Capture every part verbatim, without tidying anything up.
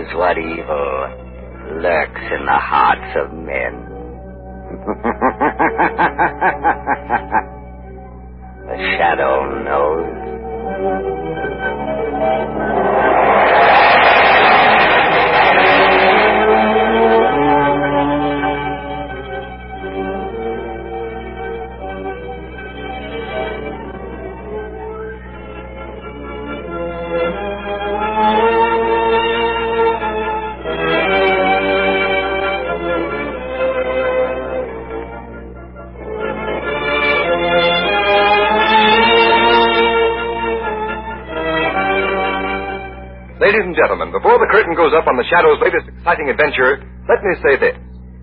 what evil lurks in the hearts of men. The Shadow knows. Ladies and gentlemen, before the curtain goes up on the Shadow's latest exciting adventure, let me say this.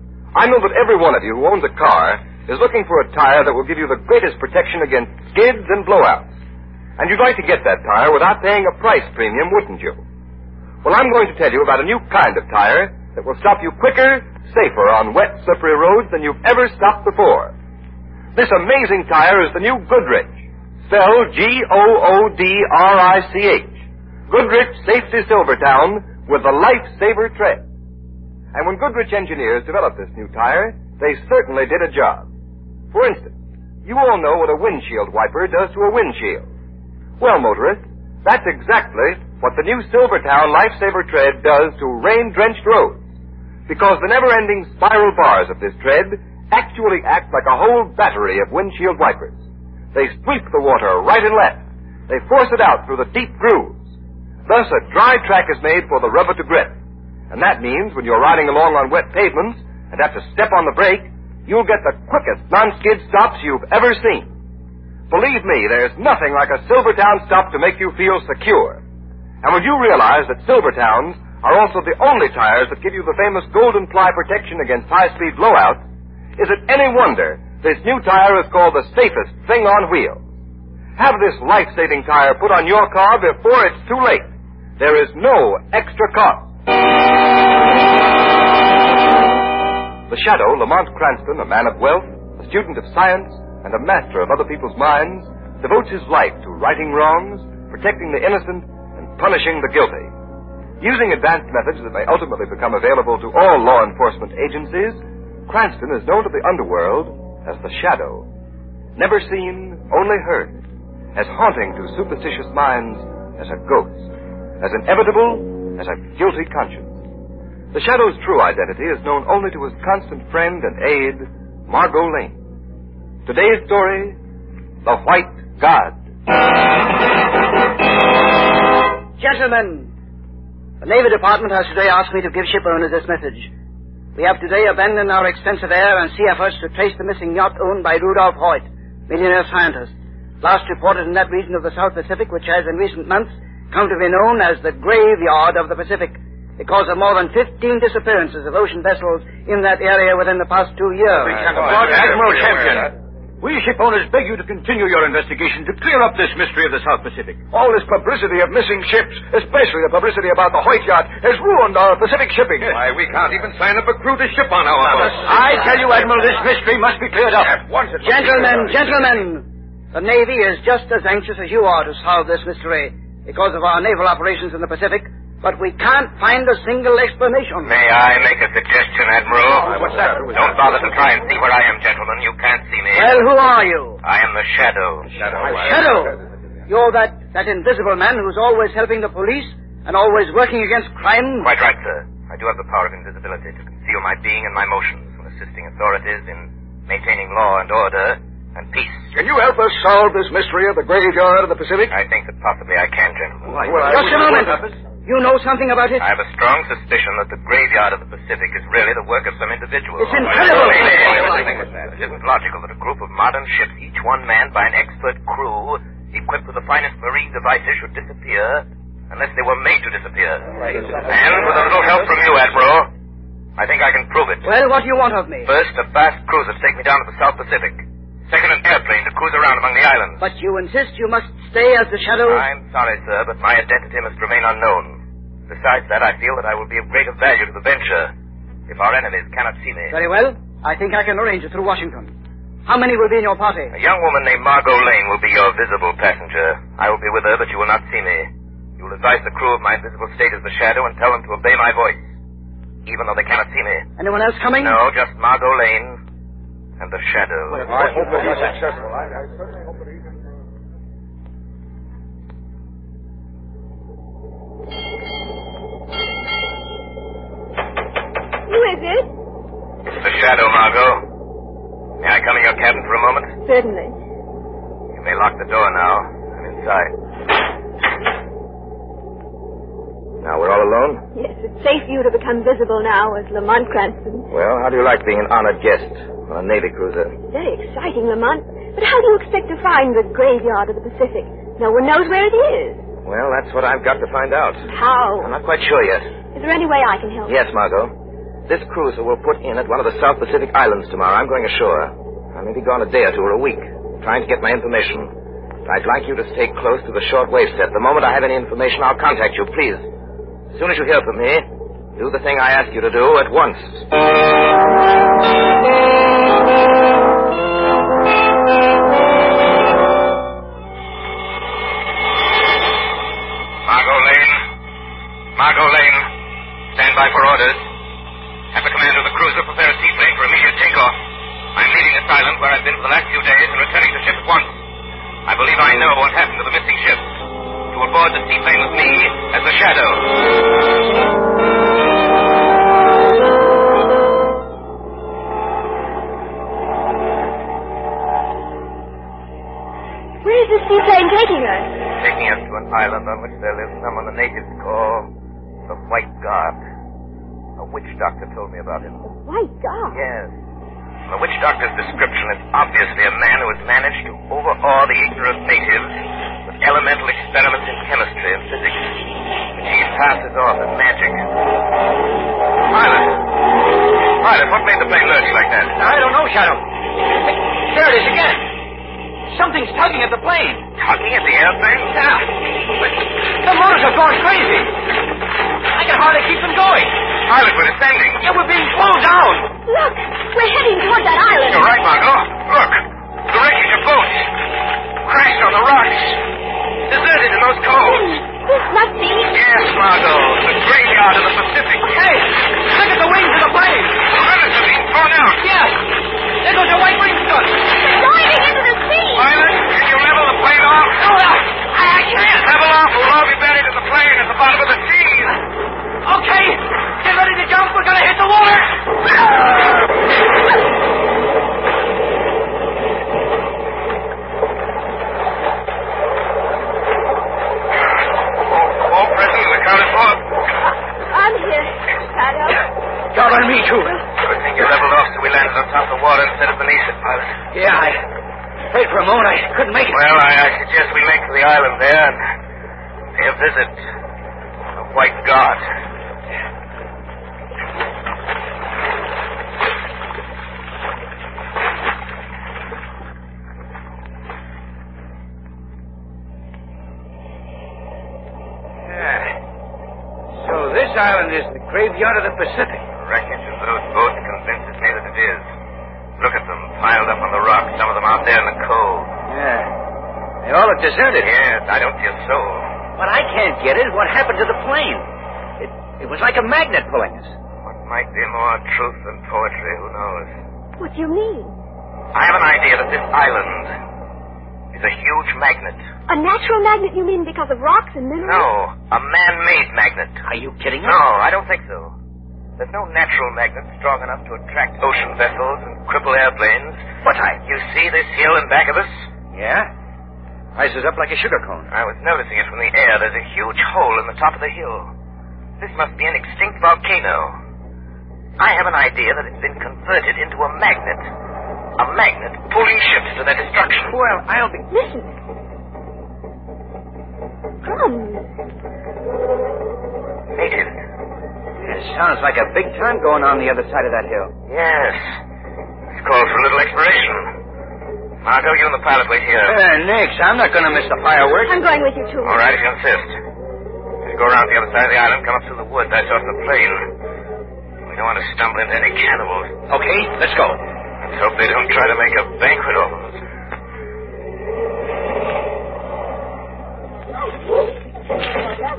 I know that every one of you who owns a car is looking for a tire that will give you the greatest protection against skids and blowouts. And you'd like to get that tire without paying a price premium, wouldn't you? Well, I'm going to tell you about a new kind of tire that will stop you quicker, safer on wet, slippery roads than you've ever stopped before. This amazing tire is the new Goodrich, spelled G O O D R I C H. Goodrich Safety Silvertown with the Lifesaver tread. And when Goodrich engineers developed this new tire, they certainly did a job. For instance, you all know what a windshield wiper does to a windshield. Well, motorists, that's exactly what the new Silvertown Lifesaver tread does to rain-drenched roads. Because the never-ending spiral bars of this tread actually act like a whole battery of windshield wipers. They sweep the water right and left. They force it out through the deep grooves. Thus, a dry track is made for the rubber to grip. And that means when you're riding along on wet pavements and have to step on the brake, you'll get the quickest non-skid stops you've ever seen. Believe me, there's nothing like a Silvertown stop to make you feel secure. And when you realize that Silvertowns are also the only tires that give you the famous golden ply protection against high-speed blowouts, is it any wonder this new tire is called the safest thing on wheels? Have this life-saving tire put on your car before it's too late. There is no extra cost. The Shadow, Lamont Cranston, a man of wealth, a student of science, and a master of other people's minds, devotes his life to righting wrongs, protecting the innocent, and punishing the guilty. Using advanced methods that may ultimately become available to all law enforcement agencies, Cranston is known to the underworld as the Shadow. Never seen, only heard. As haunting to superstitious minds as a ghost. As inevitable as a guilty conscience. The Shadow's true identity is known only to his constant friend and aide, Margot Lane. Today's story, The White God. Gentlemen, the Navy Department has today asked me to give ship owners this message. We have today abandoned our extensive air and sea efforts to trace the missing yacht owned by Rudolph Hoyt, millionaire scientist, last reported in that region of the South Pacific which has in recent months come to be known as the Graveyard of the Pacific because of more than fifteen disappearances of ocean vessels in that area within the past two years. Lord Admiral Champion, we ship owners beg you to continue your investigation to clear up this mystery of the South Pacific. All this publicity of missing ships, especially the publicity about the Hoyt yacht, has ruined our Pacific shipping. Why, we can't even sign up a crew to ship on our boat. I tell you, Admiral, this mystery must be cleared up. At once it must be Gentlemen, cleared up. gentlemen, the Navy is just as anxious as you are to solve this mystery because of our naval operations in the Pacific, but we can't find a single explanation. May I make a suggestion, Admiral? Oh, what's that? Don't bother to try and see where I am, gentlemen. You can't see me. Well, who are you? I am the Shadow. Shadow. Shadow. You're that, that invisible man who's always helping the police and always working against crime? Quite right, sir. I do have the power of invisibility to conceal my being and my motions when assisting authorities in maintaining law and order and peace. Can you help us solve this mystery of the Graveyard of the Pacific? I think that possibly I can, gentlemen. Well, Just a moment. You know something about it? I have a strong suspicion that the Graveyard of the Pacific is really the work of some individual. It's incredible. It isn't logical that a group of modern ships, each one manned by an expert crew, equipped with the finest marine devices, should disappear unless they were made to disappear. And with a little help from you, Admiral, I think I can prove it. Well, what do you want of me? First, a fast cruiser to take me down to the South Pacific. Second, an airplane to cruise around among the islands. But you insist you must stay as the Shadow? I'm sorry, sir, but my identity must remain unknown. Besides that, I feel that I will be of greater value to the venture if our enemies cannot see me. Very well. I think I can arrange it through Washington. How many will be in your party? A young woman named Margot Lane will be your visible passenger. I will be with her, but you will not see me. You'll advise the crew of my invisible state as the Shadow and tell them to obey my voice, even though they cannot see me. Anyone else coming? No, just Margot Lane and the Shadow. Well, I hope that he's successful. I, I certainly hope that he can... Who is it? It's the Shadow, Margot. May I come in your cabin for a moment? Certainly. You may lock the door now. I'm inside. Now we're all alone? Yes, it's safe for you to become visible now as Lamont Cranston. Well, how do you like being an honored guest on a Navy cruiser? Very exciting, Lamont. But how do you expect to find the graveyard of the Pacific? No one knows where it is. Well, that's what I've got to find out. How? I'm not quite sure yet. Is there any way I can help? Yes, Margot. This cruiser will put in at one of the South Pacific Islands tomorrow. I'm going ashore. I may be gone a day or two or a week, trying to get my information. I'd like you to stay close to the shortwave set. The moment I have any information, I'll contact you, please. As soon as you hear from me, do the thing I ask you to do at once. Margot Lane. Margot Lane. Stand by for orders. Have the commander of the cruiser prepare a seaplane for immediate takeoff. I'm leaving this island where I've been for the last few days and returning to ship at once. I believe I know what happened to the missing ship. To aboard the seaplane with me as the Shadow. Where is this seaplane taking us? Taking us to an island on which there lives someone the natives call the White God. A witch doctor told me about him. The White God? Yes. The witch doctor's description is obviously a man who has managed to overawe the ignorant natives with elemental experiments in chemistry and physics, which he passes off as magic. Pilot! Pilot, what made the plane lurch like that? I don't know, Shadow. There it is again. Something's tugging at the plane. Tugging at the airplane? Yeah. But the motors are going crazy. I can hardly keep them going. Pilot, we're descending. Yeah, we're being pulled down. Look, we're heading toward that island. You're right, Margot. Look. The wreckage of boats. Crashed on the rocks. Deserted in those coves. This must be... Yes, Margot. The graveyard of the Pacific. Hey, look at the wings of the plane. The runners are being thrown out. Yes. There goes a white wing strut. Diving into the sea. Pilot, can you level the plane off? No, I, I can't. Level off or we'll all be buried in the plane at the bottom of the sea. Okay. Get ready to jump. We're going to hit the water. All present and accounted for. I'm here, Shadow. Got on me, too. Good thing you leveled off so we landed on top of the water instead of beneath it, Pilot. Yeah, I... Wait for a moment. I couldn't make it. Well, I, I suggest we make for the island there and pay a visit to the White God. This island is the graveyard of the Pacific. The wreckage of those boats convinces me that it is. Look at them, piled up on the rocks, some of them out there in the cove. Yeah. They all look deserted. Yes, I don't see a soul. What I can't get is what happened to the plane. It, it was like a magnet pulling us. What might be more truth than poetry, who knows? What do you mean? I have an idea that this island is a huge magnet. A natural magnet, you mean, because of rocks and minerals? No, a man-made magnet. Are you kidding me? No, I don't think so. There's no natural magnet strong enough to attract ocean vessels and cripple airplanes. What I... You see this hill in back of us? Yeah? Rises up like a sugar cone. I was noticing it from the air. There's a huge hole in the top of the hill. This must be an extinct volcano. I have an idea that it's been converted into a magnet. A magnet pulling ships to their destruction. Well, I'll be... Listen. Drums. Natives. It sounds like a big time going on the other side of that hill. Yes. It's called for a little exploration. Margot, you and the pilot wait here. Uh, Nix, I'm not going to miss the fireworks. I'm going with you, too. All right, if you insist. As you go around the other side of the island, come up through the woods I saw from the plane. We don't want to stumble into any cannibals. Okay, let's go. Let's hope they don't try to make a banquet off of us. Oh, that's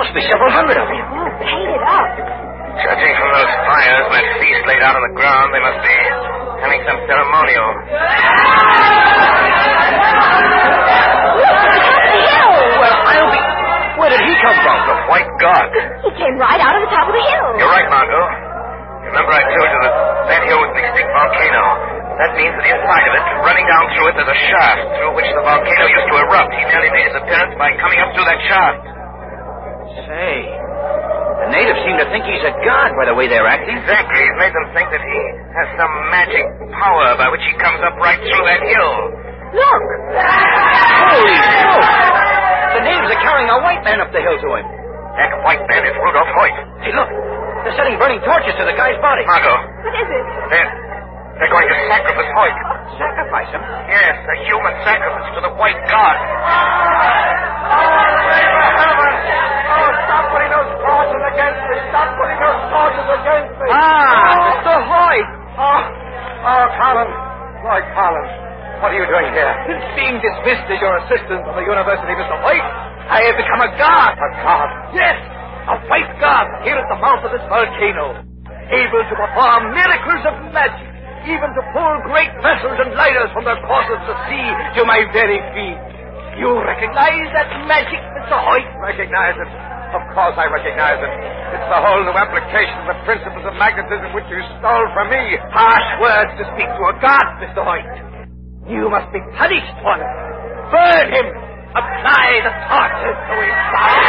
Must be several hundred of them. Oh, painted up. Judging from those fires and that feast laid out on the ground, they must be having some ceremonial. Well, I'll be... Where did he come from? The White God. He came right out of the top of the hill. You're right, Margot. Remember I told you that that hill was an extinct volcano. That means that inside of it, running down through it, there's a shaft through which the volcano used to erupt. He merely made his appearance by coming up through that shaft. Say, the natives seem to think he's a god by the way they're acting. Exactly. He's made them think that he has some magic power by which he comes up right through that hill. Look! Holy smoke! The natives are carrying a white man up the hill to him. That white man is Rudolph Hoyt. Hey, look. They're setting burning torches to the guy's body. Margot. What is it? They're, they're going to sacrifice Hoyt. Sacrifice him? Yes, a human sacrifice to the White God. Oh, stop putting those torches against me! Stop putting those torches against me! Ah, Mister Hoyt. Oh, oh, Collins. Lloyd Collins. What are you doing here? Since being dismissed as your assistant from the university, Mister Hoyt, I have become a god. A god? Yes, a white god here at the mouth of this volcano, able to perform miracles of magic, even to pull great vessels and lighters from their courses to sea to my very feet. You recognize that magic, Mister Hoyt? Recognize it? Of course I recognize it. It's the whole new application of the principles of magnetism which you stole from me. Harsh words to speak to a god, Mister Hoyt. You must be punished for it. Burn him. Apply the torches to his body.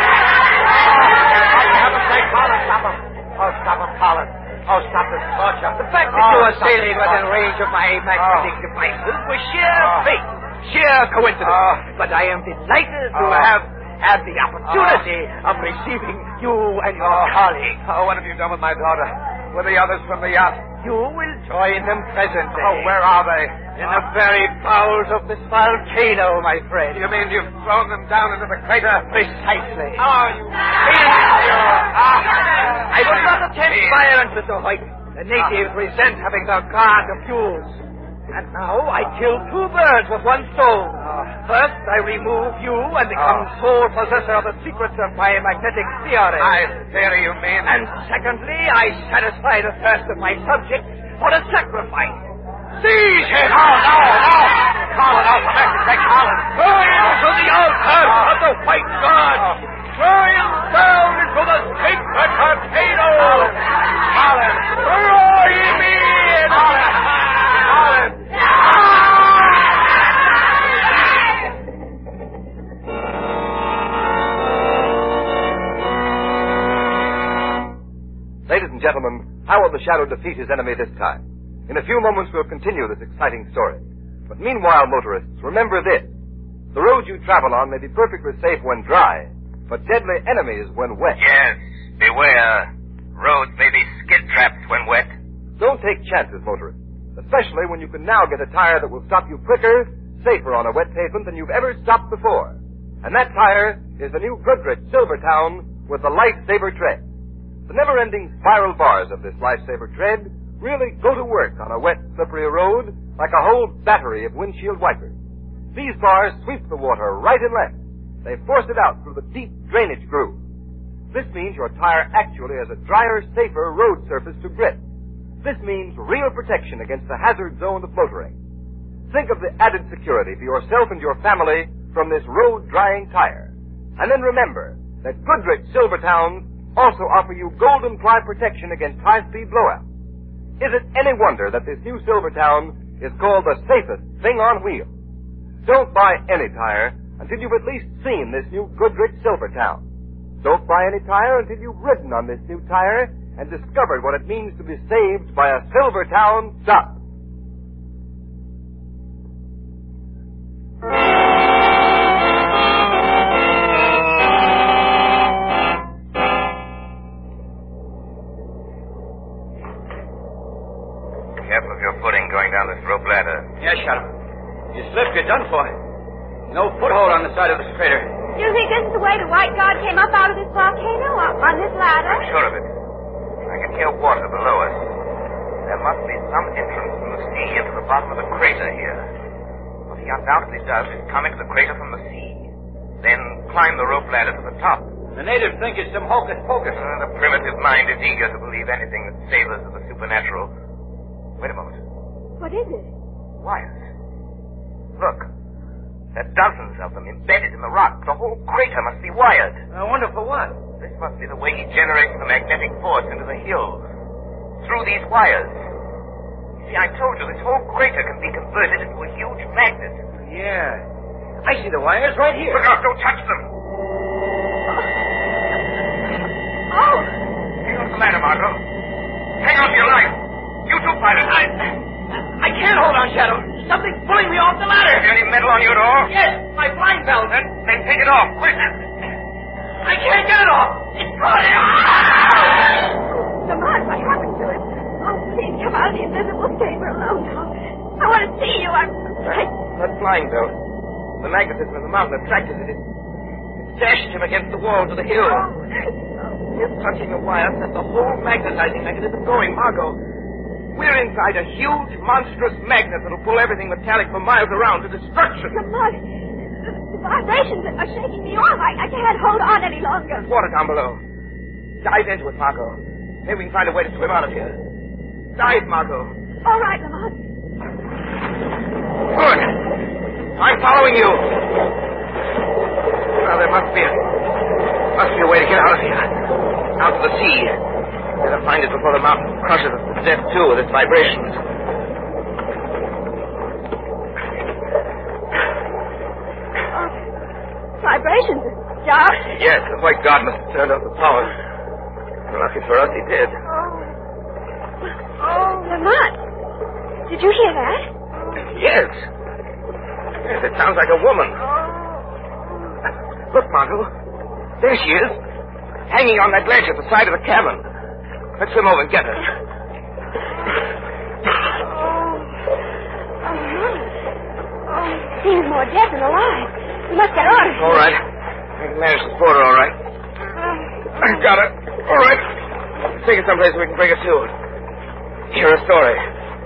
Oh, heaven's sake, Collins, stop him. Oh, stop him, Collins. Oh, stop this torture. The fact that oh, you are sailing within range of my magnetic oh. devices was sheer oh. fate, sheer coincidence. Oh. But I am delighted to oh. have had the opportunity oh. of receiving you and your oh. colleague. Oh, what have you done with my daughter? With the others from the yacht? You will join them presently. Oh, where are they? In the very bowels of this volcano, my friend. You mean you've thrown them down into the crater? Precisely. Oh, you fiend! Ah, I would not attempt violence, Mister Hoyt. The natives resent having their guard abused. And now I kill two birds with one stone. First, I remove you and become oh. sole possessor of the secrets of my magnetic theory. I theory, you mean? And secondly, I satisfy the thirst of my subjects for a sacrifice. Seize him! No, no, no! Colin, oh, for mercy's sake, Colin! Throw him to the altar oh. of the White God! Oh. Throw him down into the sacred volcano! Colin! Colin! Throw him in! Colin! Colin! Ladies and gentlemen, how will the Shadow defeat his enemy this time? In a few moments, we'll continue this exciting story. But meanwhile, motorists, remember this. The roads you travel on may be perfectly safe when dry, but deadly enemies when wet. Yes, beware. Roads may be skid traps when wet. Don't take chances, motorists, especially when you can now get a tire that will stop you quicker, safer on a wet pavement than you've ever stopped before. And that tire is the new Goodrich Silvertown with the Lifesaver tread. The never-ending spiral bars of this Lifesaver tread really go to work on a wet, slippery road like a whole battery of windshield wipers. These bars sweep the water right and left. They force it out through the deep drainage grooves. This means your tire actually has a drier, safer road surface to grip. This means real protection against the hazard zone of motoring. Think of the added security for yourself and your family from this road-drying tire. And then remember that Goodrich Silvertowns also offer you golden ply protection against high-speed blowouts. Is it any wonder that this new Silvertown is called the safest thing on wheels? Don't buy any tire until you've at least seen this new Goodrich Silvertown. Don't buy any tire until you've ridden on this new tire and discovered what it means to be saved by a Silvertown stop. Careful of your footing going down this rope ladder. Yes, Shadow. You slip, you're done for. No foothold on the side of this crater. Do you think this is the way the White God came up out of this volcano, up on this ladder? I'm sure of it. I can hear water below us. There must be some entrance from the sea into the bottom of the crater here. What he undoubtedly does is come into the crater from the sea, then climb the rope ladder to the top. The natives think it's some hocus pocus. Uh, the primitive mind is eager to believe anything that savors of the supernatural. Wait a moment. What is it? Wires. Look. There are dozens of them embedded in the rock. The whole crater must be wired. I wonder for what? This must be the way he generates the magnetic force into the hills. Through these wires. You see, I told you this whole crater can be converted into a huge magnet. Yeah. I see the wires right here. Look out, don't touch them. Oh! What's the matter, Margot? Hang on to your life. You too, pilot. I, I can't hold on, Shadow. Something's pulling me off the ladder. Is there any metal on your door? Yes, my blind belt. Then, then take it off, quick. I can't get it off. It's pulling. Lamont, what happened to it? Oh, please come out of the invisible chamber alone now. I want to see you. I'm afraid. That flying belt. The magnetism of the mountain attracted it. It dashed him against the walls of the hill. Just touching the wire set the whole magnetizing mechanism going. Margot, we're inside a huge, monstrous magnet that'll pull everything metallic for miles around to destruction. Lamont, the, the vibrations are shaking me off. I, I can't hold on any longer. There's water down below. Dive into it, Margot. Maybe we can find a way to swim out of here. Dive, Margot. All right, Lamont. Good. I'm following you. Well, there must be a, must be a way to get out of here. Out to the sea. Better find it before the mountain crushes us to death, too, with its vibrations. Oh, vibrations. Dark. Yes, the white god must have turned off the power. Lucky for us, he did. Oh. Oh. Lamont, did you hear that? Yes. Yes, it sounds like a woman. Look, Margot. There she is. Hanging on that ledge at the side of the cabin. Let's swim over and get her. Oh. Oh, Lamont. Oh, seems more dead than alive. We must get on. All right. I can manage the spotter, all right. I got her. All right. Take her someplace we can bring her to. Hear her story.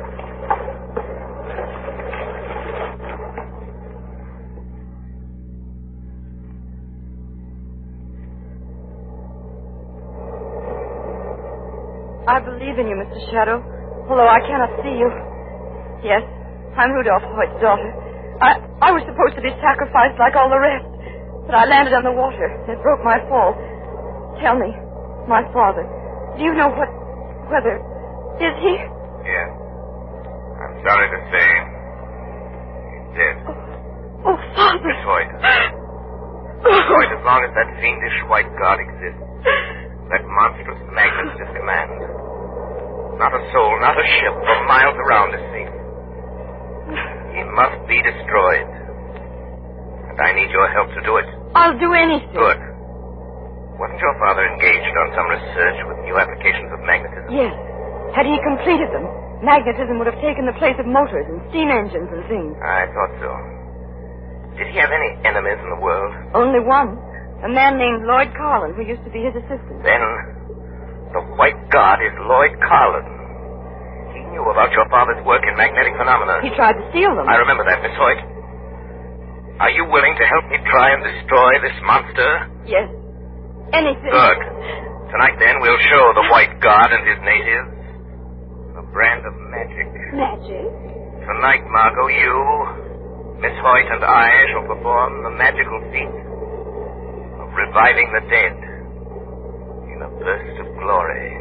I believe in you, Mister Shadow, although I cannot see you. Yes, I'm Rudolph Hoyt's daughter. I, I was supposed to be sacrificed like all the rest, but I landed on the water and it broke my fall. Tell me, my father, do you know what, whether, is he? Yes. I'm sorry to say, he's dead. Oh, oh Father. Miss Hoyt. Miss Hoyt, as long as that fiendish white god exists, that monstrous magnet is his command. Not a soul, not a ship for miles around is safe. He must be destroyed. And I need your help to do it. I'll do anything. Good. Wasn't your father engaged on some research with new applications of magnetism? Yes. Had he completed them, magnetism would have taken the place of motors and steam engines and things. I thought so. Did he have any enemies in the world? Only one. A man named Lloyd Carlin, who used to be his assistant. Then, the white god is Lloyd Carlin. He knew about your father's work in magnetic phenomena. He tried to steal them. I remember that, Miss Hoyt. Are you willing to help me try and destroy this monster? Yes. Anything. Good. Tonight, then, we'll show the white god and his natives a brand of magic. Magic? Tonight, Margot, you, Miss Hoyt, and I shall perform the magical feat of reviving the dead in a burst of glory.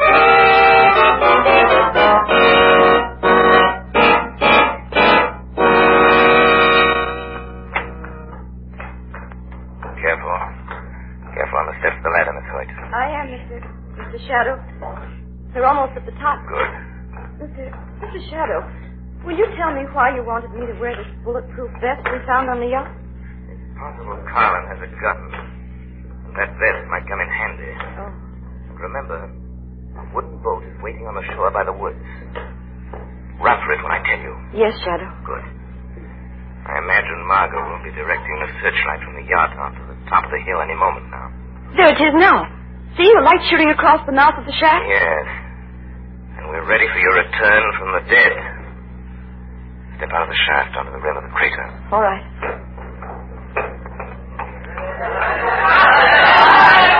Careful. Careful on the steps of the ladder, Miss Hoyt. I am, Mister Mister Shadow. They're almost at the top. Good. Mister Mister Shadow, will you tell me why you wanted me to wear this bulletproof vest we found on the yacht? It's possible Carlin has a gun. That vest might come in handy. Oh. Remember, a wooden boat is waiting on the shore by the woods. Run for it when I tell you. Yes, Shadow. Good. I imagine Margot will be directing the searchlight from the yacht onto the top of the hill any moment now. There it is now. See, the light shooting across the mouth of the shaft? Yes. And we're ready for your return from the dead. Step out of the shaft onto the rim of the crater. All right.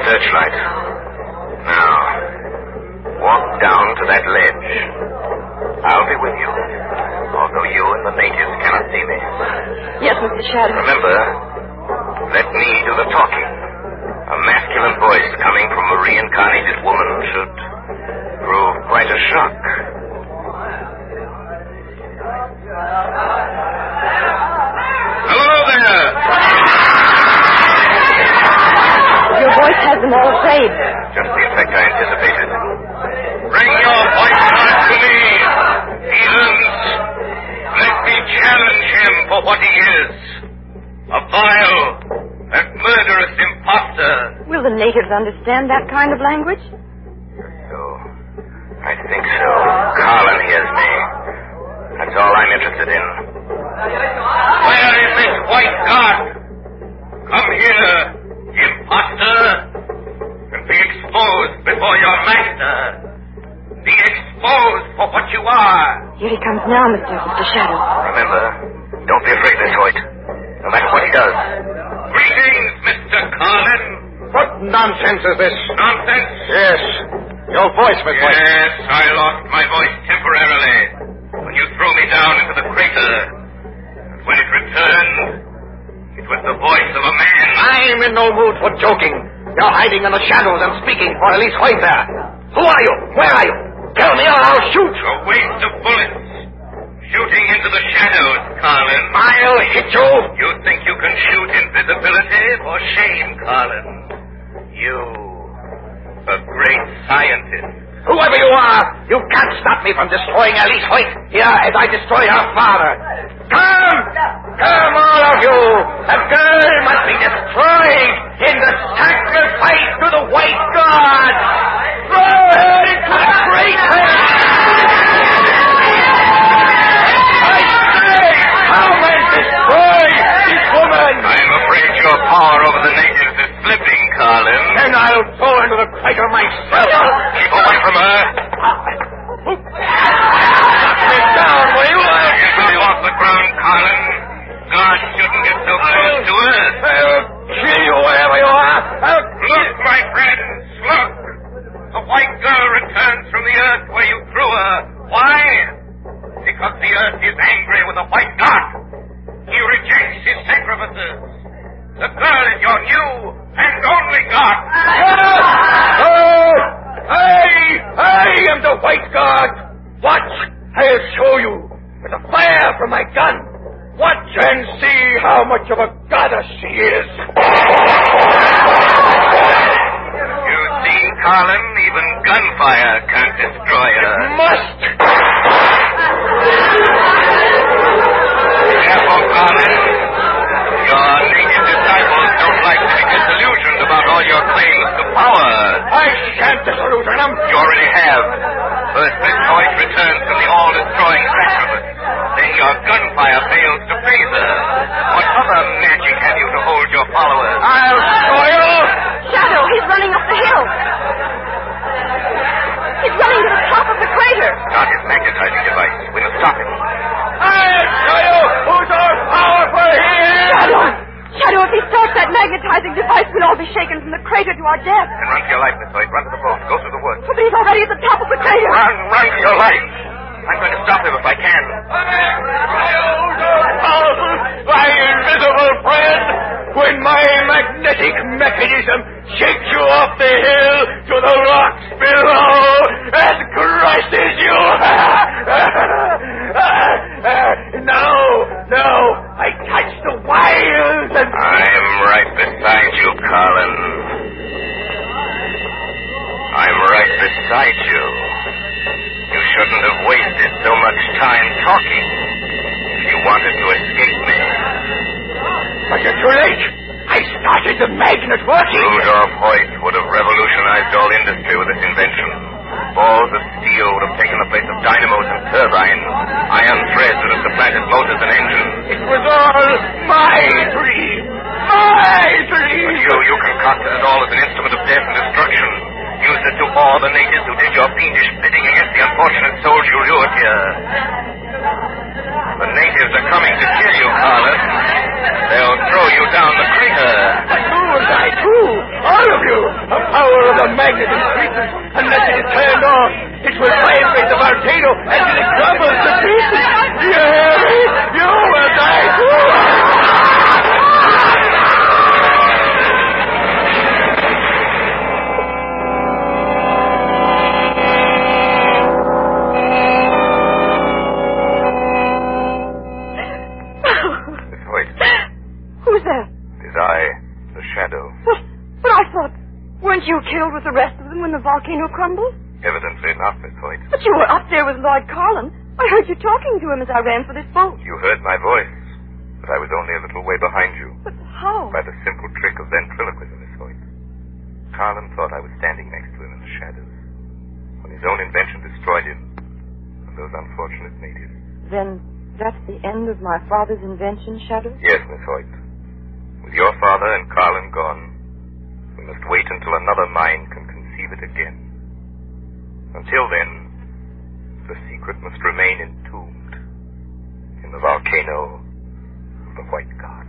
searchlight. Now, walk down to that ledge. I'll be with you, although you and the natives cannot see me. Yes, Mister Shadow. Remember, let me do the talking. A masculine voice coming from a reincarnated woman should prove quite a shock. Hello there! Your voice has them all afraid. Just the effect I anticipated. Bring your voice back to me, heathens. Let me challenge him for what he is. A vile and murderous imposter. Will the natives understand that kind of language? So, I think so. Carlin hears me. That's all I'm interested in. Where is this white god? Come here, imposter, and be exposed before your master. Be exposed for what you are. Here he comes now, Mister Mister Shadow. Remember, don't be afraid, Miss Hoyt. No matter what he does. Greetings, Mister Carlin. What nonsense is this? Nonsense? Yes. Your voice, Miss Hoyt. Yes, I lost my voice temporarily when you threw me down into the crater. And when it returned, it was the voice of a man. I'm in no mood for joking. You're hiding in the shadows and speaking for Elise Hoyt there. Who are you? Where are you? Tell me or I'll shoot. A waste of bullets. Shooting into the shadows, Carlin. I'll hit you. You think you can shoot invisibility? For shame, Carlin. You, a great scientist. Whoever you are, you can't stop me from destroying Elise Hoyt here as I destroy her father. Come! Come, all of you! The girl must be destroyed in the sacrifice to the white god! Throw her into the great hell! I say, come and destroy this woman! I'm afraid your power over the natives is slipping, Carlin. Then I'll fall into the crater myself. Keep away from her. Knock me down, will you? Get me off the ground, Carlin. God shouldn't get so close to her. I'll kill you wherever you are. I'll Look, my friends, look. The white girl returns from the earth where you threw her. Why? Because the earth is angry with the white god. He rejects his sacrifices. The girl is your new and only god. Oh! I, I am the white god. Watch, I'll show you with a fire from my gun. Watch and see how much of a goddess she is. You see, Carlin, even gunfire can't destroy her. It must. Careful, Carlin. Your native disciples don't like to be disillusioned about all your claims to power. I shan't disillusion them. You already have. First, Miss Hoyt returns from the all-destroying sacrifice. Then your gunfire fails to phase her. What other magic have you to hold your followers? I'll show you. Shadow, he's running up the hill. He's running to the top of the crater. Not his magnetizing device. We must stop him. I'll show you who's all powerful here. Shadow! Shadow, if he starts that magnetizing device, we'll all be shaken from the crater to our death. Then run for your life, Miss Hoyt. Run to the boat. Go through the woods. But he's already at the top of the crater. Run, run for your life. I'm going to stop him if I can. My invisible friend, when my magnetic mechanism shakes you off the hill to the rocks below and crushes you. No, no, I touch the wild and... I'm right beside you, Carlin. I'm right beside you. You shouldn't have wasted so much time talking if you wanted to escape me. But you're too late. I started the magnet working. Rudolph Hoyt would have revolutionized all industry with this invention. Balls of steel would have taken the place of dynamos and turbines. Iron threads would have supplanted motors and engines. It was all my dream. My dream. But you, you concocted it all as an instrument of death and destruction. Used it to awe the natives who did your fiendish bidding against the unfortunate souls you lured here. The natives are coming to kill you, Carlin. They'll throw you down the crater. But who was I? Who? All of you. A it in pieces. Unless it is turned off, it will vibrate the volcano until it crumbles to pieces. Yes, you will die too. Who's there? It is I, the Shadow. But, but I thought, weren't you killed with the rest of them when the volcano crumbled? Evidently not, Miss Hoyt. But you were up there with Lloyd Carlin. I heard you talking to him as I ran for this boat. You heard my voice, but I was only a little way behind you. But how? By the simple trick of ventriloquism, Miss Hoyt. Carlin thought I was standing next to him in the shadows when his own invention destroyed him and those unfortunate natives. Then that's the end of my father's invention, Shadow? Yes, Miss Hoyt. With your father and Carlin gone, we must wait until another mind can conceive it again. Until then, the secret must remain entombed in the volcano of the White God.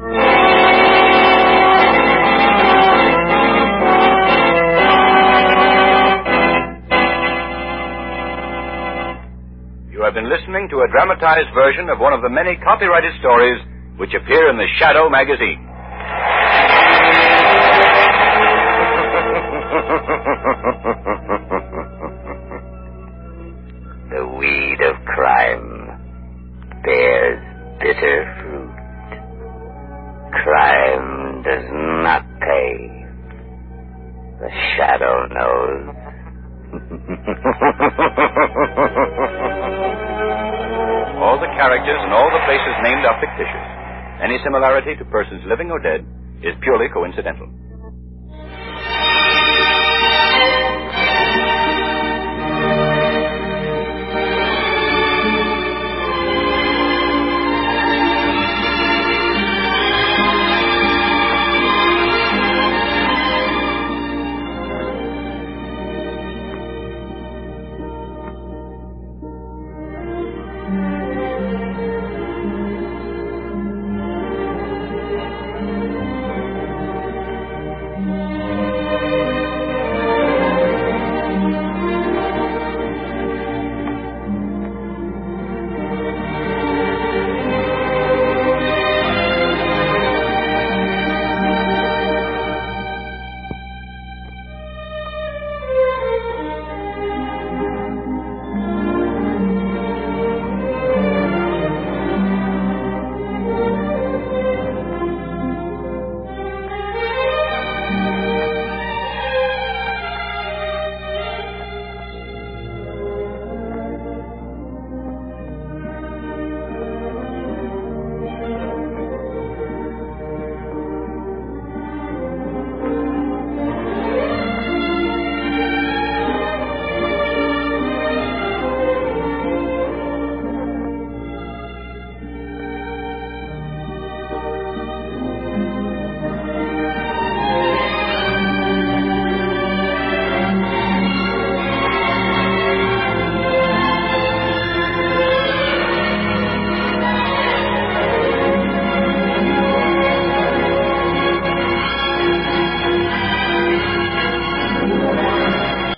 You have been listening to a dramatized version of one of the many copyrighted stories which appear in the Shadow magazine. The weed of crime bears bitter fruit. Crime does not pay. The Shadow knows. All the characters and all the places named are fictitious. Any similarity to persons living or dead is purely coincidental.